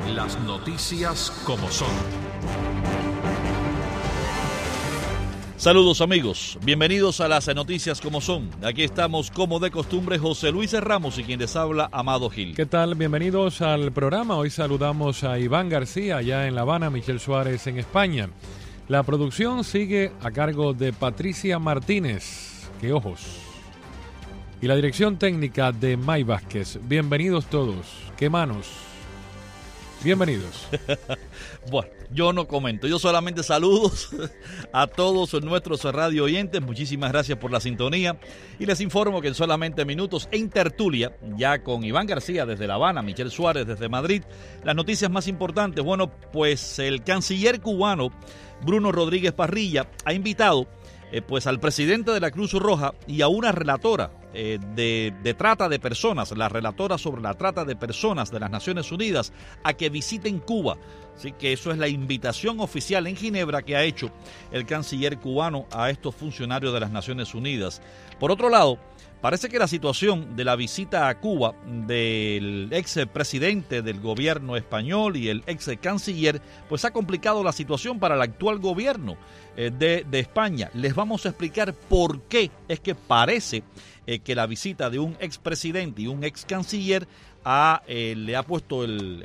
Las noticias como son. Saludos amigos, bienvenidos a las noticias como son. Aquí estamos como de costumbre José Luis Ramos y quien les habla Amado Gil. ¿Qué tal? Bienvenidos al programa. Hoy saludamos a Iván García allá en La Habana, Michelle Suárez en España. La producción sigue a cargo de Patricia Martínez. ¡Qué ojos! Y la dirección técnica de May Vázquez. Bienvenidos todos. ¡Qué manos! Bienvenidos. Bueno, yo no comento, yo solamente saludos a todos nuestros radio oyentes. Muchísimas gracias por la sintonía y les informo que en solamente minutos en tertulia, ya con Iván García desde La Habana, Michelle Suárez desde Madrid, las noticias más importantes. Bueno, pues el canciller cubano Bruno Rodríguez Parrilla ha invitado pues al presidente de la Cruz Roja y a una relatora de trata de personas, la relatora sobre la trata de personas de las Naciones Unidas, a que visiten Cuba. Así que eso es la invitación oficial en Ginebra que ha hecho el canciller cubano a estos funcionarios de las Naciones Unidas. Por otro lado, parece que la situación de la visita a Cuba del ex presidente del gobierno español y el ex canciller pues ha complicado la situación para el actual gobierno de España. Les vamos a explicar por qué es que parece que la visita de un ex presidente y un ex canciller le ha puesto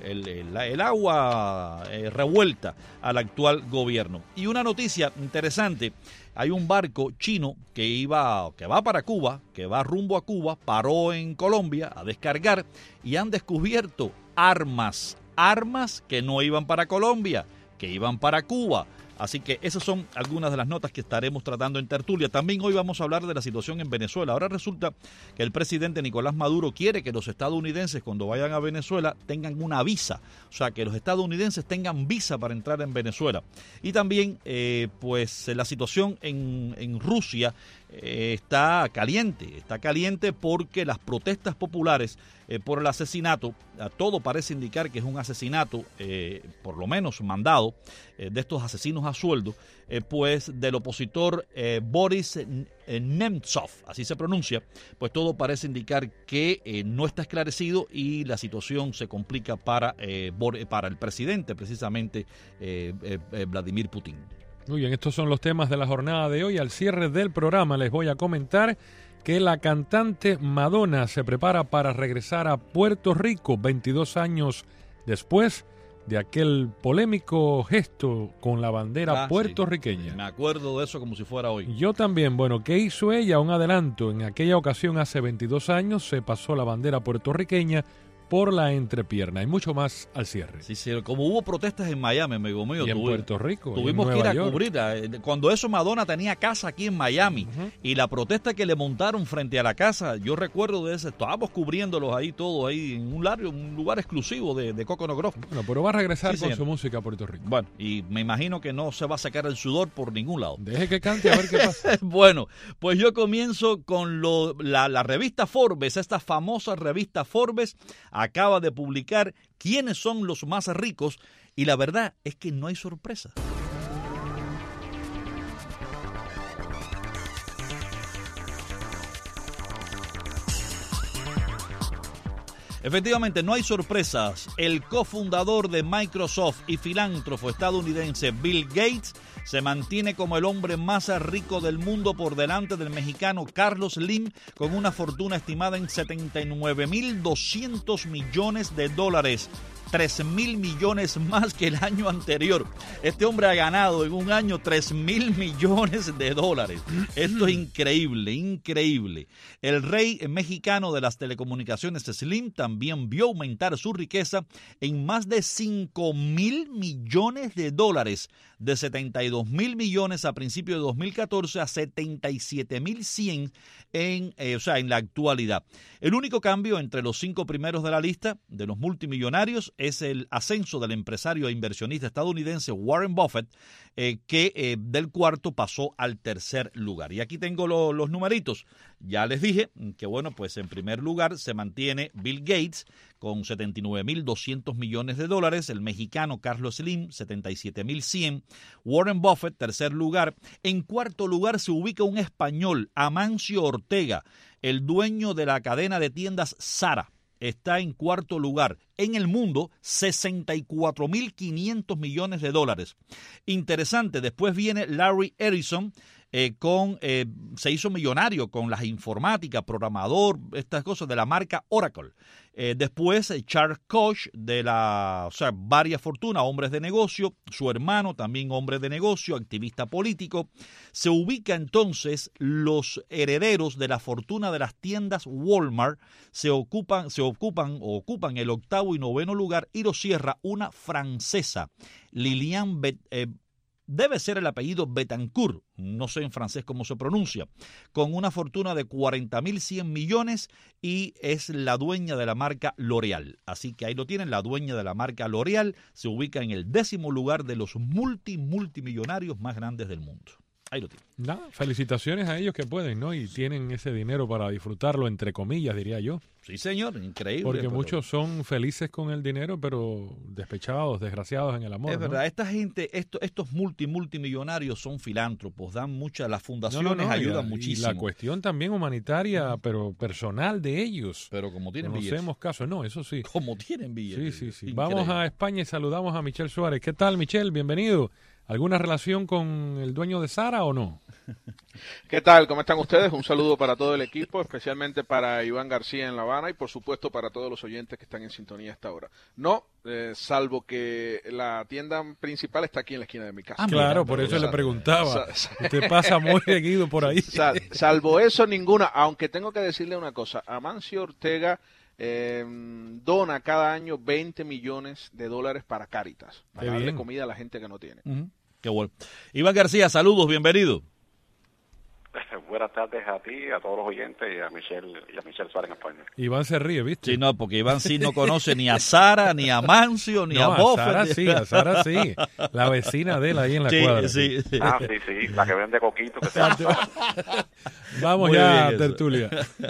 el agua revuelta al actual gobierno. Y una noticia interesante: hay un barco chino que va para Cuba, que va rumbo a Cuba, paró en Colombia a descargar y han descubierto armas que no iban para Colombia, que iban para Cuba. Así que esas son algunas de las notas que estaremos tratando en tertulia. También hoy vamos a hablar de la situación en Venezuela. Ahora resulta que el presidente Nicolás Maduro quiere que los estadounidenses cuando vayan a Venezuela tengan una visa. O sea, que los estadounidenses tengan visa para entrar en Venezuela. Y también pues la situación en Rusia está caliente porque las protestas populares por el asesinato, todo parece indicar que es un asesinato, por lo menos mandado, de estos asesinos a sueldo, pues del opositor Boris Nemtsov, así se pronuncia, pues todo parece indicar que no está esclarecido y la situación se complica para el presidente, precisamente Vladimir Putin. Muy bien, estos son los temas de la jornada de hoy. Al cierre del programa les voy a comentar que la cantante Madonna se prepara para regresar a Puerto Rico 22 años después de aquel polémico gesto con la bandera puertorriqueña. Sí. Me acuerdo de eso como si fuera hoy. Yo también. Bueno, ¿qué hizo ella? Un adelanto. En aquella ocasión, hace 22 años, se pasó la bandera puertorriqueña por la entrepierna y mucho más al cierre. Sí, como hubo protestas en Miami, amigo mío. Y en Puerto Rico. Tuvimos que ir a cubrir. Cuando eso, Madonna tenía casa aquí en Miami. Y la protesta que le montaron frente a la casa, yo recuerdo de eso, estábamos cubriéndolos ahí todos, ahí en un lugar exclusivo de Coconut Grove. Bueno, pero va a regresar con su música a Puerto Rico. Bueno, y me imagino que no se va a sacar el sudor por ningún lado. Deje que cante a ver qué pasa. Bueno, pues yo comienzo con la revista Forbes, esta famosa revista Forbes acaba de publicar quiénes son los más ricos y la verdad es que no hay sorpresa. Efectivamente, no hay sorpresas. El cofundador de Microsoft y filántropo estadounidense Bill Gates se mantiene como el hombre más rico del mundo por delante del mexicano Carlos Slim, con una fortuna estimada en $79.200 millones. 3.000 millones más que el año anterior. Este hombre ha ganado en un año $3.000 millones. Esto es increíble. El rey mexicano de las telecomunicaciones, Slim, también vio aumentar su riqueza en más de $5.000 millones, de 72.000 millones a principios de 2014 a 77.100 en la actualidad. El único cambio entre los 5 primeros de la lista de los multimillonarios es el ascenso del empresario e inversionista estadounidense Warren Buffett, que del cuarto pasó al tercer lugar. Y aquí tengo los numeritos. Ya les dije que, bueno, pues en primer lugar se mantiene Bill Gates con $79.200 millones. El mexicano Carlos Slim, 77.100. Warren Buffett, tercer lugar. En cuarto lugar se ubica un español, Amancio Ortega, el dueño de la cadena de tiendas Zara. está en cuarto lugar. En el mundo, 64.500 millones de dólares. Interesante, después viene Larry Ellison, se hizo millonario con las informáticas, programador, estas cosas de la marca Oracle. Después Charles Koch varias fortunas, hombres de negocio, su hermano también hombre de negocio, activista político. Se ubica entonces los herederos de la fortuna de las tiendas Walmart, ocupan el octavo y noveno lugar, y lo cierra una francesa, Liliane debe ser el apellido Betancourt, no sé en francés cómo se pronuncia, con una fortuna de 40.100 millones y es la dueña de la marca L'Oréal. Así que ahí lo tienen, la dueña de la marca L'Oréal se ubica en el 10º lugar de los multimillonarios más grandes del mundo. Ahí lo tienen. Felicitaciones a ellos que pueden, ¿no? Y tienen ese dinero para disfrutarlo, entre comillas, diría yo. Sí, señor, increíble. Porque muchos son felices con el dinero, pero despechados, desgraciados en el amor. Es verdad, esta gente, estos multimillonarios son filántropos, dan muchas, las fundaciones ayudan muchísimo. Y la cuestión también humanitaria, pero personal de ellos. Pero como tienen Conocemos billetes. casos, no, eso sí. Como tienen billetes. Sí. Vamos a España y saludamos a Michel Suárez. ¿Qué tal, Michel? Bienvenido. ¿Alguna relación con el dueño de Zara o no? ¿Qué tal? ¿Cómo están ustedes? Un saludo para todo el equipo, especialmente para Iván García en La Habana y por supuesto para todos los oyentes que están en sintonía a esta hora. No, salvo que la tienda principal está aquí en la esquina de mi casa. Claro, por eso le preguntaba. Usted pasa muy seguido por ahí. Salvo eso, ninguna. Aunque tengo que decirle una cosa. Amancio Ortega dona cada año 20 millones de dólares para Cáritas, para darle comida a la gente que no tiene. Qué bueno. Iván García, saludos, bienvenido. Buenas tardes a ti, a todos los oyentes y a Michel Suárez en España. Iván se ríe, ¿viste? Sí, no, porque Iván sí no conoce ni a Sara, ni a Mancio, ni a Buffett. A Sara sí, la vecina de él ahí en la cuadra. Sí. Ah, sí, la que vende coquito. Que Vamos muy ya, bien tertulia.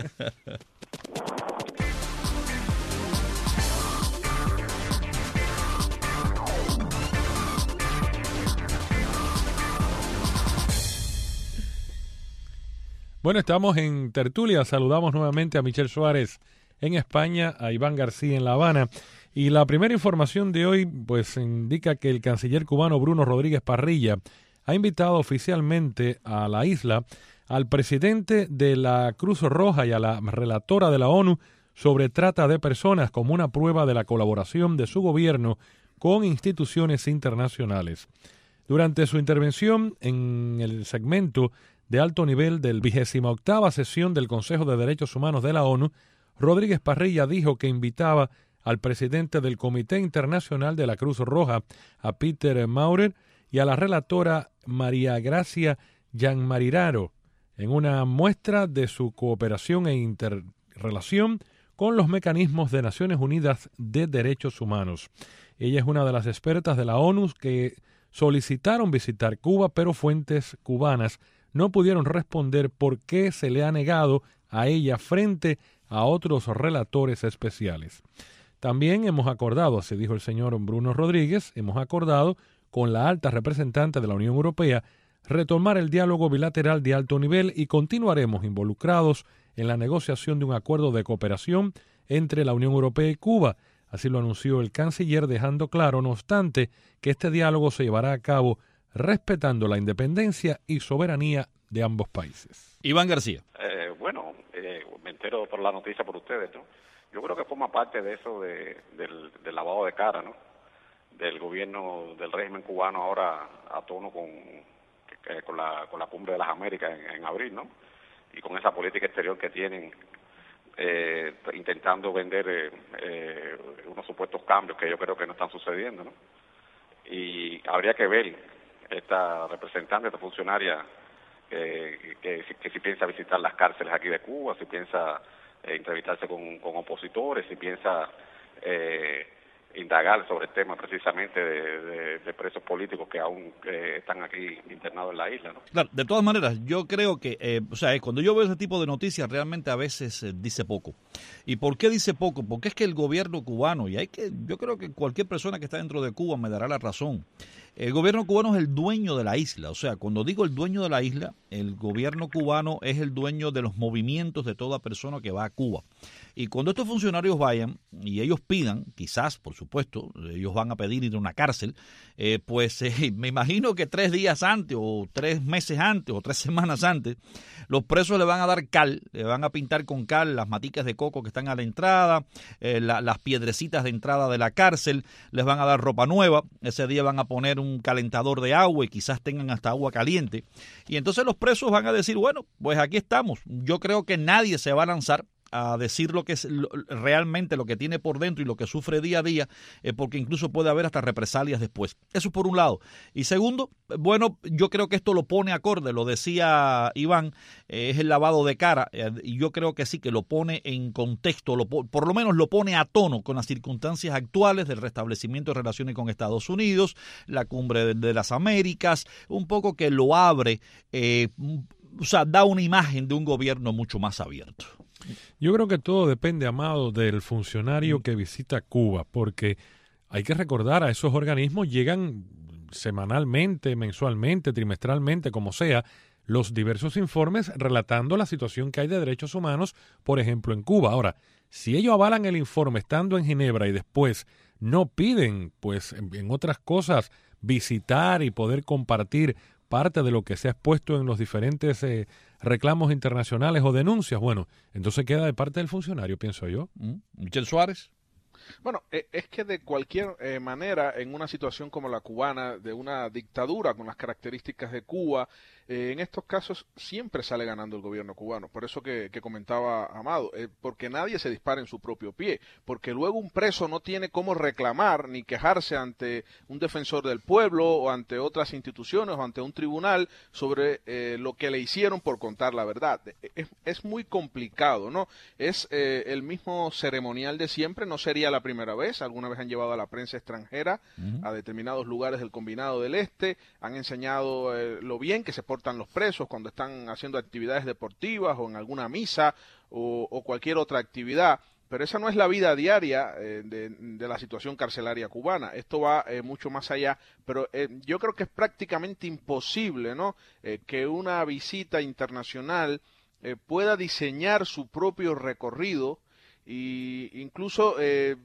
Bueno, estamos en tertulia. Saludamos nuevamente a Michel Suárez en España, a Iván García en La Habana. Y la primera información de hoy pues indica que el canciller cubano Bruno Rodríguez Parrilla ha invitado oficialmente a la isla al presidente de la Cruz Roja y a la relatora de la ONU sobre trata de personas como una prueba de la colaboración de su gobierno con instituciones internacionales. Durante su intervención en el segmento de alto nivel del 28ª sesión del Consejo de Derechos Humanos de la ONU, Rodríguez Parrilla dijo que invitaba al presidente del Comité Internacional de la Cruz Roja, a Peter Maurer, y a la relatora María Gracia Gianmariraro, en una muestra de su cooperación e interrelación con los mecanismos de Naciones Unidas de Derechos Humanos. Ella es una de las expertas de la ONU que solicitaron visitar Cuba, pero fuentes cubanas no pudieron responder por qué se le ha negado a ella frente a otros relatores especiales. También hemos acordado, así dijo el señor Bruno Rodríguez, hemos acordado con la alta representante de la Unión Europea retomar el diálogo bilateral de alto nivel y continuaremos involucrados en la negociación de un acuerdo de cooperación entre la Unión Europea y Cuba. Así lo anunció el canciller, dejando claro, no obstante, que este diálogo se llevará a cabo respetando la independencia y soberanía de ambos países. Iván García. Me entero por la noticia por ustedes, ¿no? Yo creo que forma parte de eso del lavado de cara, ¿no? Del gobierno del régimen cubano ahora a tono con la cumbre de las Américas en abril, ¿no? Y con esa política exterior que tienen, intentando vender unos supuestos cambios que yo creo que no están sucediendo, ¿no? Y habría que ver esta representante, esta funcionaria, que si piensa visitar las cárceles aquí de Cuba, si piensa entrevistarse con opositores, si piensa indagar sobre el tema precisamente de presos políticos que aún están aquí internados en la isla, ¿no? Claro, de todas maneras, yo creo que, cuando yo veo ese tipo de noticias, realmente a veces dice poco. ¿Y por qué dice poco? Porque es que el gobierno cubano, yo creo que cualquier persona que está dentro de Cuba me dará la razón. El gobierno cubano es el dueño de la isla. O sea, cuando digo el dueño de la isla, el gobierno cubano es el dueño de los movimientos de toda persona que va a Cuba. Y cuando estos funcionarios vayan y ellos pidan, quizás, por supuesto, ellos van a pedir ir a una cárcel, me imagino que 3 días antes o 3 meses antes o 3 semanas antes, los presos le van a dar cal, le van a pintar con cal las maticas de coco que están a la entrada, las piedrecitas de entrada de la cárcel, les van a dar ropa nueva, ese día van a poner un calentador de agua y quizás tengan hasta agua caliente. Y entonces los presos van a decir, bueno, pues aquí estamos. Yo creo que nadie se va a lanzar a decir lo que es realmente lo que tiene por dentro y lo que sufre día a día, porque incluso puede haber hasta represalias después. Eso por un lado. Y segundo, bueno, yo creo que esto lo pone acorde, lo decía Iván, es el lavado de cara, y yo creo que sí, que lo pone en contexto, por lo menos lo pone a tono con las circunstancias actuales del restablecimiento de relaciones con Estados Unidos, la cumbre de las Américas, un poco que lo abre, da una imagen de un gobierno mucho más abierto. Yo creo que todo depende, Amado, del funcionario que visita Cuba, porque hay que recordar, a esos organismos llegan semanalmente, mensualmente, trimestralmente, como sea, los diversos informes relatando la situación que hay de derechos humanos, por ejemplo, en Cuba. Ahora, si ellos avalan el informe estando en Ginebra y después no piden, pues, en otras cosas, visitar y poder compartir parte de lo que se ha expuesto en los diferentes reclamos internacionales o denuncias, bueno, entonces queda de parte del funcionario, pienso yo. Michel Suárez. Bueno, es que de cualquier manera, en una situación como la cubana, de una dictadura con las características de Cuba, en estos casos siempre sale ganando el gobierno cubano. Por eso que comentaba Amado, porque nadie se dispara en su propio pie, porque luego un preso no tiene cómo reclamar ni quejarse ante un defensor del pueblo o ante otras instituciones o ante un tribunal sobre lo que le hicieron por contar la verdad. Es muy complicado, ¿no? Es el mismo ceremonial de siempre, no sería la primera vez. Alguna vez han llevado a la prensa extranjera a determinados lugares del Combinado del Este, han enseñado lo bien que se portan los presos cuando están haciendo actividades deportivas o en alguna misa o cualquier otra actividad. Pero esa no es la vida diaria de la situación carcelaria cubana. Esto va mucho más allá, pero yo creo que es prácticamente imposible, ¿no? Que una visita internacional pueda diseñar su propio recorrido. Y incluso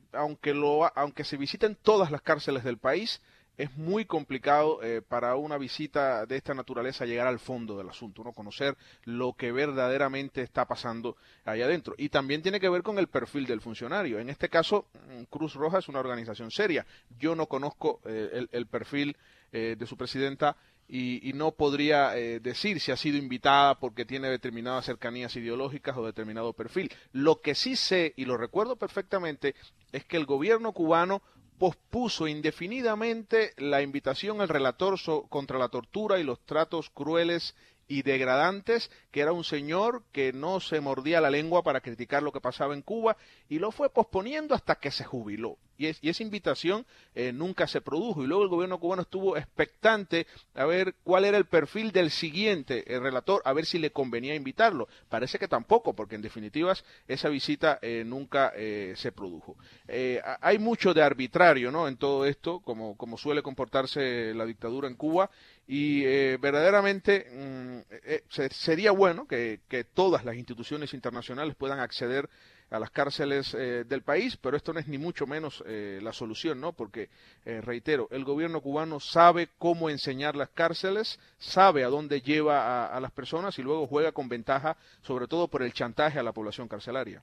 aunque se visiten todas las cárceles del país, es muy complicado para una visita de esta naturaleza llegar al fondo del asunto, ¿no? Conocer lo que verdaderamente está pasando allá adentro. Y también tiene que ver con el perfil del funcionario. En este caso, Cruz Roja es una organización seria. Yo no conozco el perfil de su presidenta y no podría decir si ha sido invitada porque tiene determinadas cercanías ideológicas o determinado perfil. Lo que sí sé, y lo recuerdo perfectamente, es que el gobierno cubano pospuso indefinidamente la invitación al relator contra la tortura y los tratos crueles y degradantes, que era un señor que no se mordía la lengua para criticar lo que pasaba en Cuba, y lo fue posponiendo hasta que se jubiló. Y esa invitación nunca se produjo. Y luego el gobierno cubano estuvo expectante a ver cuál era el perfil del siguiente relator, a ver si le convenía invitarlo. Parece que tampoco, porque en definitiva esa visita nunca se produjo. Hay mucho de arbitrario, ¿no?, en todo esto, como suele comportarse la dictadura en Cuba, y verdaderamente sería bueno que todas las instituciones internacionales puedan acceder a las cárceles del país, pero esto no es ni mucho menos la solución, ¿no? Porque, reitero, el gobierno cubano sabe cómo enseñar las cárceles, sabe a dónde lleva a las personas y luego juega con ventaja, sobre todo por el chantaje a la población carcelaria.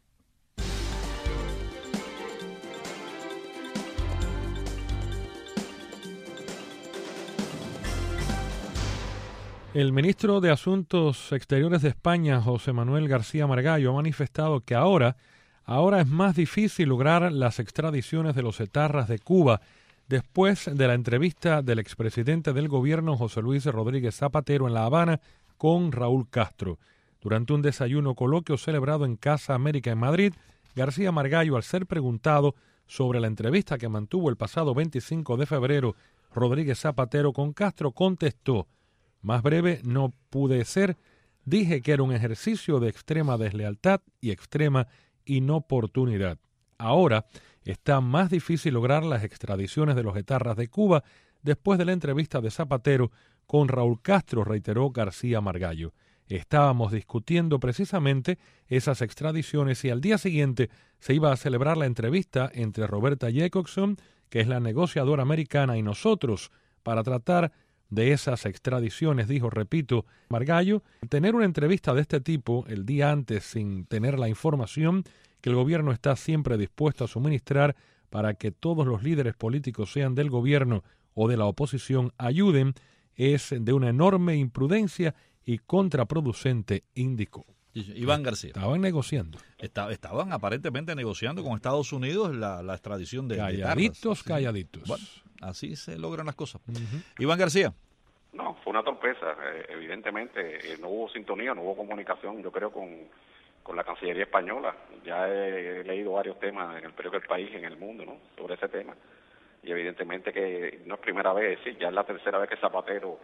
El ministro de Asuntos Exteriores de España, José Manuel García Margallo, ha manifestado que ahora es más difícil lograr las extradiciones de los etarras de Cuba después de la entrevista del expresidente del gobierno, José Luis Rodríguez Zapatero, en La Habana con Raúl Castro. Durante un desayuno coloquio celebrado en Casa América en Madrid, García Margallo, al ser preguntado sobre la entrevista que mantuvo el pasado 25 de febrero Rodríguez Zapatero con Castro, contestó: más breve no pude ser, dije que era un ejercicio de extrema deslealtad y extrema inoportunidad. Ahora está más difícil lograr las extradiciones de los etarras de Cuba después de la entrevista de Zapatero con Raúl Castro, reiteró García Margallo. Estábamos discutiendo precisamente esas extradiciones y al día siguiente se iba a celebrar la entrevista entre Roberta Jacobson, que es la negociadora americana, y nosotros para tratar de esas extradiciones, dijo, repito, Margallo. Tener una entrevista de este tipo el día antes sin tener la información que el gobierno está siempre dispuesto a suministrar para que todos los líderes políticos, sean del gobierno o de la oposición, ayuden, es de una enorme imprudencia y contraproducente, indicó. Iván García. Estaban negociando. Estaban aparentemente negociando con Estados Unidos la extradición de Calladitos, de calladitos. Bueno, así se logran las cosas. Iván García. No, fue una torpeza. Evidentemente no hubo sintonía, no hubo comunicación, yo creo, con la Cancillería española. Ya he leído varios temas en el periódico El País, en El Mundo, ¿no?, sobre ese tema. Y evidentemente que no es primera vez, sí, ya es la tercera vez que Zapatero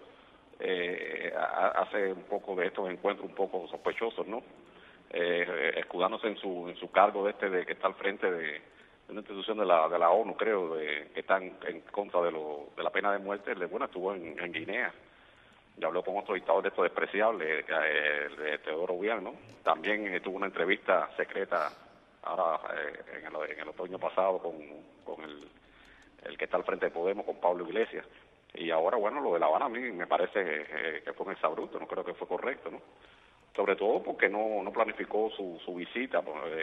hace un poco de estos encuentros un poco sospechosos, ¿no? Escudándose en su cargo de que está al frente de una institución de la ONU, creo, que está en contra de la pena de muerte. Bueno, estuvo en Guinea, ya habló con otro dictador de estos despreciables, de Teodoro Obiang, ¿no? También tuvo una entrevista secreta ahora en el otoño pasado con el que está al frente de Podemos, con Pablo Iglesias. Y ahora, bueno, lo de La Habana a mí me parece que fue un exabrupto, no creo que fue correcto, ¿no? Sobre todo porque no planificó su visita,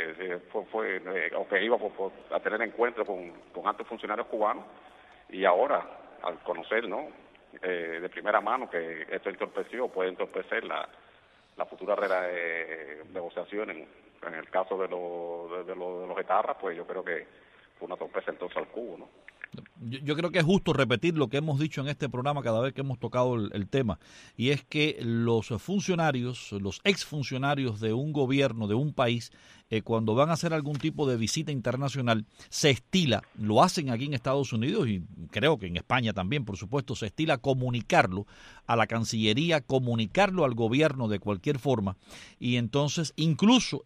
aunque iba a tener encuentro con altos funcionarios cubanos, y ahora, al conocer, ¿no?, de primera mano que esto puede entorpecer la futura negociación en el caso de los etarras, pues yo creo que fue una torpeza entonces al cubo, ¿no? Yo creo que es justo repetir lo que hemos dicho en este programa cada vez que hemos tocado el tema, y es que los funcionarios, los exfuncionarios de un gobierno, de un país, cuando van a hacer algún tipo de visita internacional, se estila, lo hacen aquí en Estados Unidos y creo que en España también, por supuesto, se estila comunicarlo a la Cancillería, comunicarlo al gobierno de cualquier forma, y entonces incluso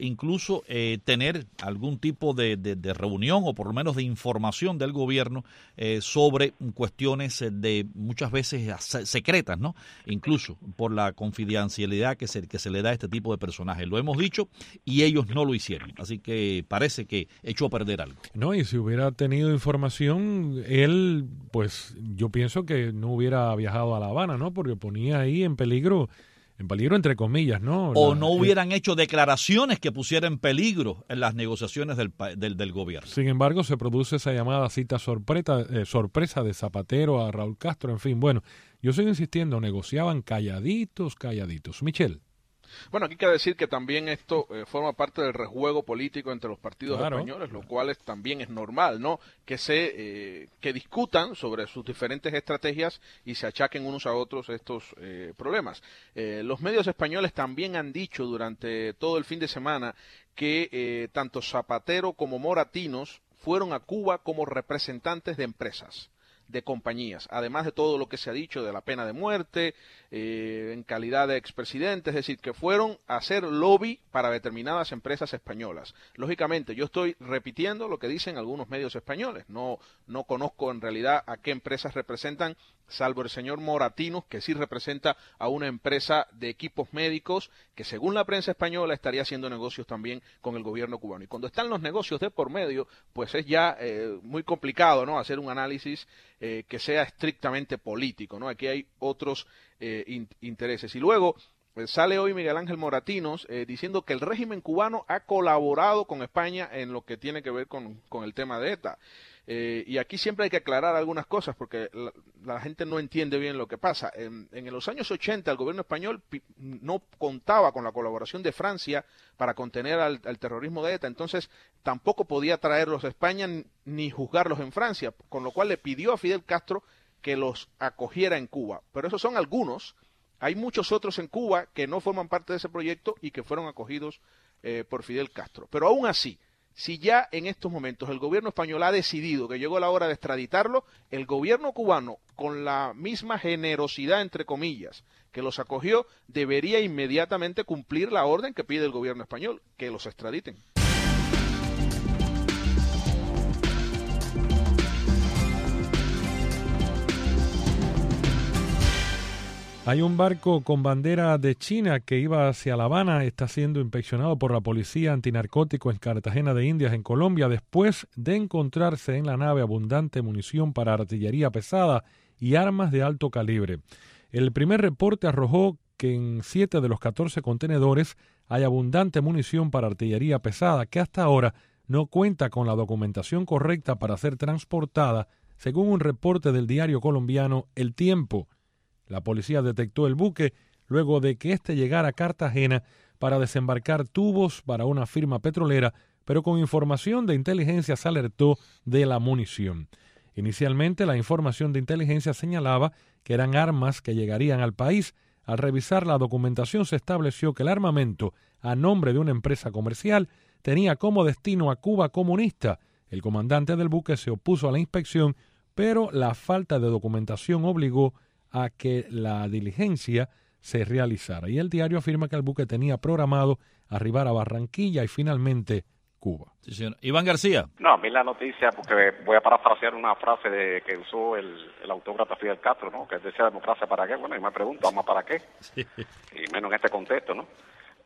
tener algún tipo de reunión o por lo menos de información del gobierno sobre cuestiones de muchas veces secretas, ¿no? Incluso por la confidencialidad que se le da a este tipo de personajes. Lo hemos dicho y ellos no lo hicieron. Así que parece que echó a perder algo. No, y si hubiera tenido información, él, pues yo pienso que no hubiera viajado a La Habana, ¿no? Porque ponía ahí en peligro entre comillas, ¿no? O no hubieran hecho declaraciones que pusieran en peligro en las negociaciones del gobierno. Sin embargo, se produce esa llamada cita sorpresa de Zapatero a Raúl Castro, en fin. Bueno, yo sigo insistiendo, negociaban calladitos. Michel. Bueno, aquí hay que decir que también esto forma parte del rejuego político entre los partidos españoles, lo cual también es normal, ¿no? Que discutan sobre sus diferentes estrategias y se achaquen unos a otros estos problemas. Los medios españoles también han dicho durante todo el fin de semana que tanto Zapatero como Moratinos fueron a Cuba como representantes de empresas, de compañías, además de todo lo que se ha dicho de la pena de muerte, en calidad de expresidente, es decir, que fueron a hacer lobby para determinadas empresas españolas. Lógicamente, yo estoy repitiendo lo que dicen algunos medios españoles, no conozco en realidad a qué empresas representan, salvo el señor Moratinos, que sí representa a una empresa de equipos médicos, que según la prensa española estaría haciendo negocios también con el gobierno cubano. Y cuando están los negocios de por medio, pues es ya muy complicado, ¿no?, hacer un análisis que sea estrictamente político, ¿no? Aquí hay otros intereses. Y luego sale hoy Miguel Ángel Moratinos diciendo que el régimen cubano ha colaborado con España en lo que tiene que ver con el tema de ETA. Y aquí siempre hay que aclarar algunas cosas porque la gente no entiende bien lo que pasa. En los años 80 el gobierno español no contaba con la colaboración de Francia para contener al terrorismo de ETA, entonces tampoco podía traerlos a España ni juzgarlos en Francia, con lo cual le pidió a Fidel Castro que los acogiera en Cuba. Pero esos son algunos. Hay muchos otros en Cuba que no forman parte de ese proyecto y que fueron acogidos por Fidel Castro. Pero aún así, Si ya en estos momentos el gobierno español ha decidido que llegó la hora de extraditarlo, el gobierno cubano, con la misma generosidad, entre comillas, que los acogió, debería inmediatamente cumplir la orden que pide el gobierno español, que los extraditen. Hay un barco con bandera de China que iba hacia La Habana, está siendo inspeccionado por la policía antinarcótico en Cartagena de Indias, en Colombia, después de encontrarse en la nave abundante munición para artillería pesada y armas de alto calibre. El primer reporte arrojó que en 7 de los 14 contenedores hay abundante munición para artillería pesada que hasta ahora no cuenta con la documentación correcta para ser transportada, según un reporte del diario colombiano El Tiempo. La policía detectó el buque luego de que éste llegara a Cartagena para desembarcar tubos para una firma petrolera, pero con información de inteligencia se alertó de la munición. Inicialmente, la información de inteligencia señalaba que eran armas que llegarían al país. Al revisar la documentación se estableció que el armamento, a nombre de una empresa comercial, tenía como destino a Cuba comunista. El comandante del buque se opuso a la inspección, pero la falta de documentación obligó a que la diligencia se realizara. Y el diario afirma que el buque tenía programado arribar a Barranquilla y finalmente Cuba. Sí, señor. Iván García. No, a mí la noticia, porque voy a parafrasear una frase que usó el autócrata Fidel Castro, ¿no? Que decía democracia para qué. Bueno, y me pregunto, ¿armas para qué? Sí. Y menos en este contexto, ¿no?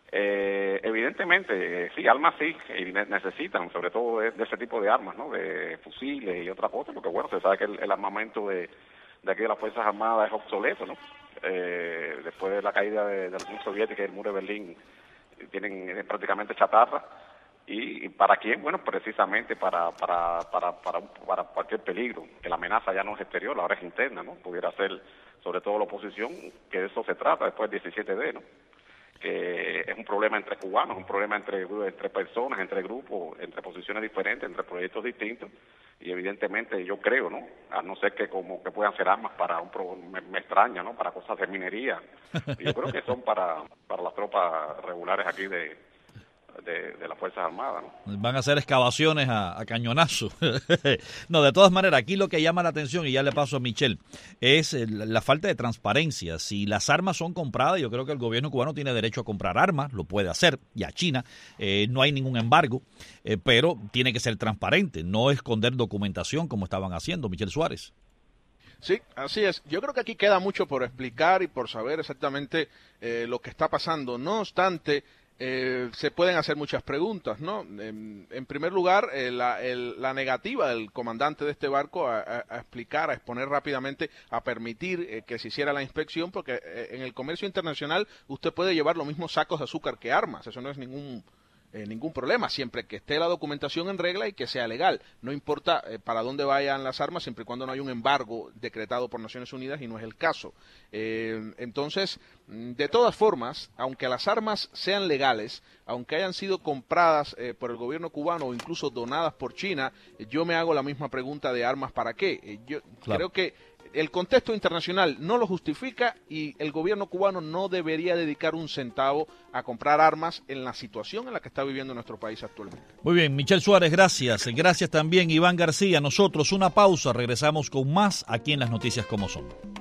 Evidentemente, sí, armas sí, y necesitan, sobre todo de ese tipo de armas, ¿no? De fusiles y otras cosas, porque bueno, se sabe que el armamento de aquí de las Fuerzas Armadas es obsoleto, ¿no? Después de la caída de la Unión Soviética y el muro de Berlín, tienen prácticamente chatarra. ¿Y para quién? Bueno, precisamente para cualquier peligro, que la amenaza ya no es exterior, ahora es interna, ¿no? Pudiera ser, sobre todo la oposición, que de eso se trata después del 17D, ¿no? Que es un problema entre cubanos, un problema entre personas, entre grupos, entre posiciones diferentes, entre proyectos distintos, y evidentemente yo creo, ¿no? A no ser que como que puedan ser armas para me extraña, ¿no? Para cosas de minería. Yo creo que son para las tropas regulares aquí de las Fuerzas Armadas, ¿no? Van a hacer excavaciones a cañonazo. No, de todas maneras, aquí lo que llama la atención, y ya le paso a Michelle, es la falta de transparencia. Si las armas son compradas, yo creo que el gobierno cubano tiene derecho a comprar armas, lo puede hacer, y a China no hay ningún embargo, pero tiene que ser transparente, no esconder documentación como estaban haciendo. Michelle Suárez. Sí, así es. Yo creo que aquí queda mucho por explicar y por saber exactamente lo que está pasando. No obstante, se pueden hacer muchas preguntas, ¿no? En primer lugar, la negativa del comandante de este barco a explicar, a exponer rápidamente, a permitir que se hiciera la inspección, porque en el comercio internacional usted puede llevar los mismos sacos de azúcar que armas, eso no es ningún problema, siempre que esté la documentación en regla y que sea legal. No importa para dónde vayan las armas, siempre y cuando no haya un embargo decretado por Naciones Unidas, y no es el caso. Entonces, de todas formas, aunque las armas sean legales, aunque hayan sido compradas por el gobierno cubano o incluso donadas por China, yo me hago la misma pregunta de armas para qué. Yo creo que el contexto internacional no lo justifica y el gobierno cubano no debería dedicar un centavo a comprar armas en la situación en la que está viviendo nuestro país actualmente. Muy bien, Michelle Suárez, gracias. Gracias también, Iván García. Nosotros una pausa, regresamos con más aquí en Las Noticias Como Son.